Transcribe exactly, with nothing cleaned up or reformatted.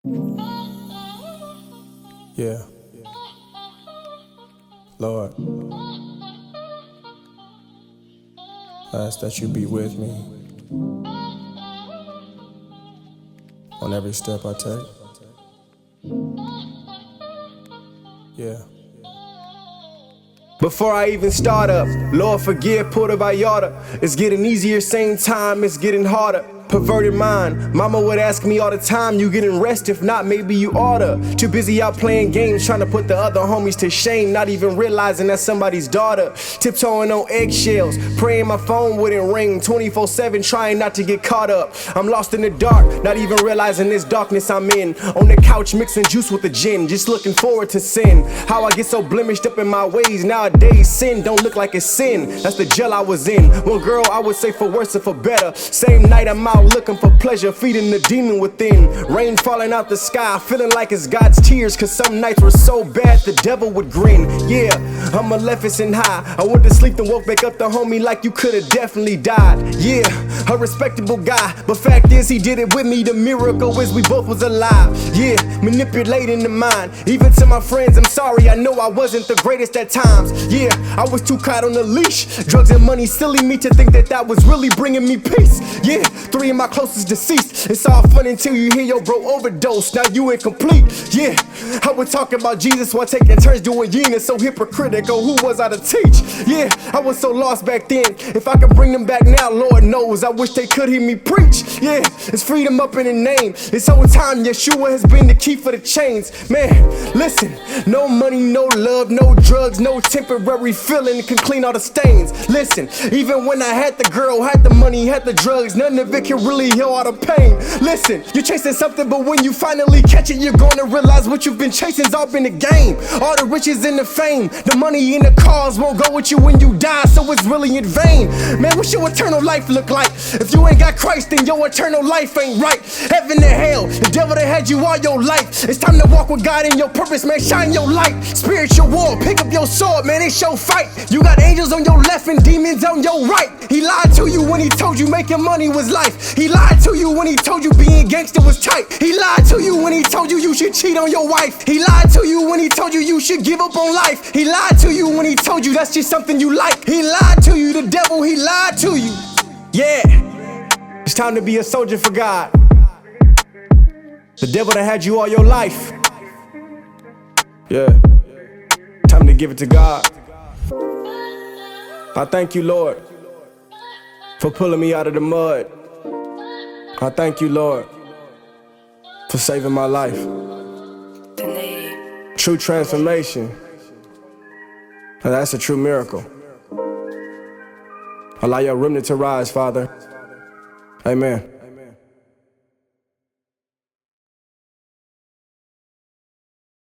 Yeah. Lord, I ask that you be with me on every step I take. Yeah. Before I even start up, Lord forgive, Puerto Vallarta. It's getting easier, same time, it's getting harder. Perverted mind, mama would ask me all the time, you getting rest? If not, maybe you oughta. Too busy out playing games, trying to put the other homies to shame, not even realizing that's somebody's daughter. Tiptoeing on eggshells, praying my phone wouldn't ring, twenty-four seven trying not to get caught up. I'm lost in the dark, not even realizing this darkness I'm in. On the couch mixing juice with the gin, just looking forward to sin. How I get so blemished up in my ways, nowadays sin don't look like it's sin. That's the jail I was in. One girl I would say for worse or for better. Same night I'm out looking for pleasure, feeding the demon within. Rain falling out the sky, feeling like it's God's tears, cause some nights were so bad the devil would grin. Yeah, I'm maleficent high, I went to sleep and woke back up the homie like you could've definitely died. Yeah, a respectable guy, but fact is he did it with me. The miracle is we both was alive. Yeah, manipulating the mind, even to my friends I'm sorry, I know I wasn't the greatest at times. Yeah, I was too caught on the leash, drugs and money silly me to think that that was really bringing me peace. Yeah, three of my closest deceased. It's all fun until you hear your bro overdose. Now you incomplete. Yeah, I was talking about Jesus while taking turns doing yin. It's so hypocritical. Who was I to teach? Yeah, I was so lost back then. If I could bring them back now, Lord knows. I wish they could hear me preach. Yeah, it's freedom up in the name. This whole time Yeshua has been the key for the chains. Man, listen, no money, no love, no drugs, no temporary feeling can clean all the stains. Listen, even when I had the girl, had the money, had the drugs, none of it can really heal all the pain. Listen, you're chasing something, but when you finally catch it, you're gonna realize what you've been chasing's all been the game. All the riches and the fame, the money and the cars won't go with you when you die, so it's really in vain. Man, what's your eternal life look like? If you ain't got Christ, then your eternal life ain't right. Heaven and hell, the devil that had you all your life. It's time to walk with God in your purpose, man, shine your light. Spiritual war, pick up your sword, man, it's your fight. You got angels on your left and demons on your right. He lied to you when he told you making money was life. He lied to you when he told you being gangster was tight. He lied to you when he told you you should cheat on your wife. He lied to you when he told you you should give up on life. He lied to you when he told you that's just something you like. He lied to you, the devil, he lied to you. Yeah, it's time to be a soldier for God. The devil that had you all your life. Yeah, time to give it to God. I thank you, Lord, for pulling me out of the mud. I thank you, Lord, for saving my life. True transformation. Now that's a true miracle. Allow your remnant to rise, Father. Amen.